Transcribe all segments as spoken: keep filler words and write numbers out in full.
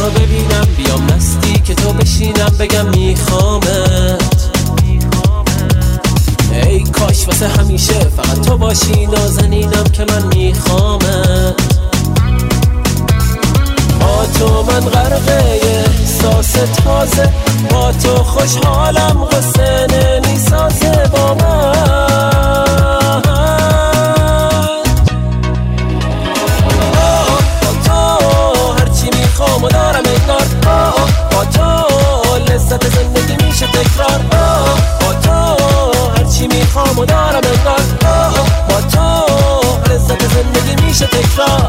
تا ببینم، بیام نزدیک تو بشینم بگم میخوامت. ای کاش واسه همیشه فقط تو باشی، نازنینم که من میخوامت. با تو من غرقه احساس تازه، با تو خوشحالم قصه نمیسازه با من. با تو هرچی میخوام و دارم انگار، با تو لذت زندگی میشه تکرار. با تو هرچی میخوام و دارم انگار، با تو لذت زندگی میشه تکرار.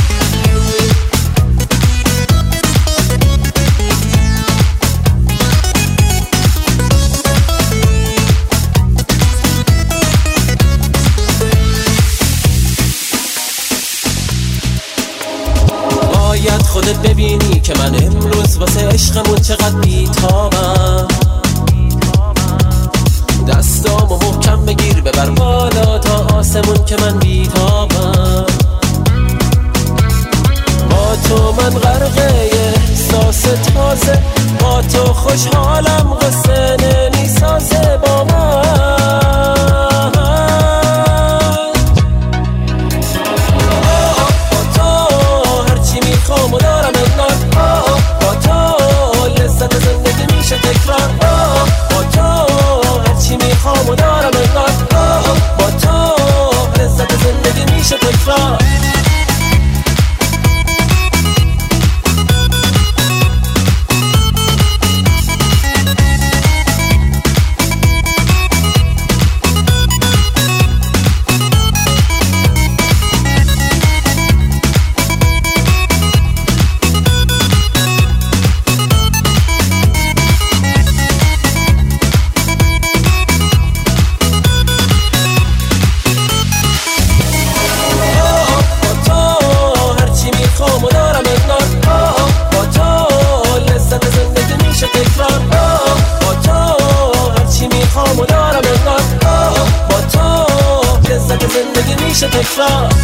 باید خودت ببینی که من امروز واسه عشقمون چقدر بیتابم. دستامو محکم بگیر ببر بالا تا آسمون که من بیتابم. با تو من غرقه احساس تازه، با تو خوشحالم قصه نمیسازه با من. با تو هرچی میخوام و دارم انگار، با تو لذت زندگی میشه تکرار. با تو هرچی میخوام و دارم انگار، با تو لذت زندگی میشه تکرار. زندگی میشه تکرار.